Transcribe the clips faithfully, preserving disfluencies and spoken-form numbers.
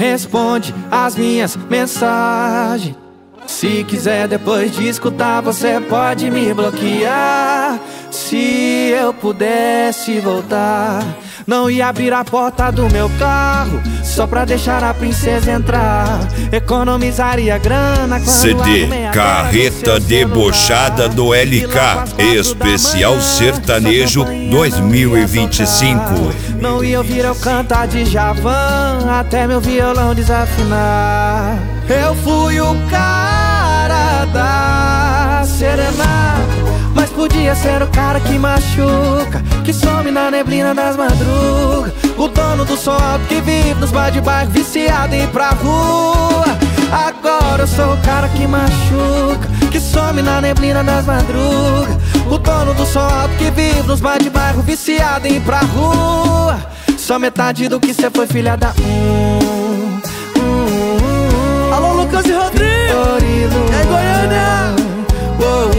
responde as minhas mensagens. Se quiser depois de escutar, você pode me bloquear. Se eu pudesse voltar, não ia abrir a porta do meu carro só pra deixar a princesa entrar. Economizaria grana quando C D Carreta Debochada do L K Especial Sertanejo dois mil e vinte e cinco. Não ia ouvir eu cantar de Javan até meu violão desafinar. Eu fui o cara da serenata, mas podia ser o cara que machuca, que some na neblina das madrugas. O dono do som alto que vive nos bar de bairro, viciado em ir pra rua. Agora eu sou o cara que machuca, que some na neblina das madrugas. O dono do som alto que vive nos bar de bairro, viciado em ir pra rua. Só metade do que cê foi, filha da hum, hum, hum. Alô, Lucas e Rodrigo, é Goiânia. Uou,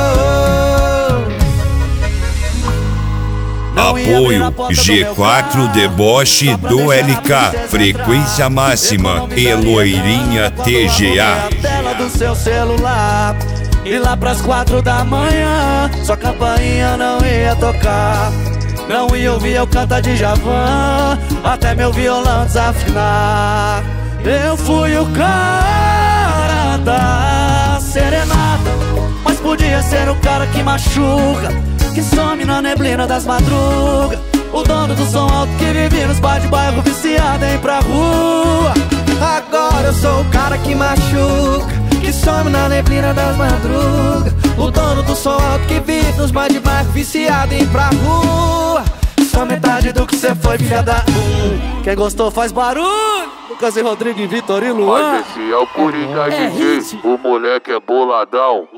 uou. Apoio G quatro Deboche do L K, frequência máxima e loirinha T G A. Tela do seu celular, e lá pras quatro da manhã sua campainha não ia tocar. Não ia ouvir eu cantar de Javan até meu violão desafinar. Eu fui o cara da serenata, mas podia ser o cara que machuca, que some na neblina das madrugas. O dono do som alto que vive nos bar de bairro, viciado em ir pra rua. Agora eu sou o cara que machuca, que some na neblina das madrugas. O dono do som alto que vive nos bar de bairro, viciado em ir pra rua. Só metade do que cê foi, filha da hum. Quem gostou faz barulho. Lucas e Rodrigo e Vitor e Luan. Mas esse é o Coringa D J, o moleque é boladão.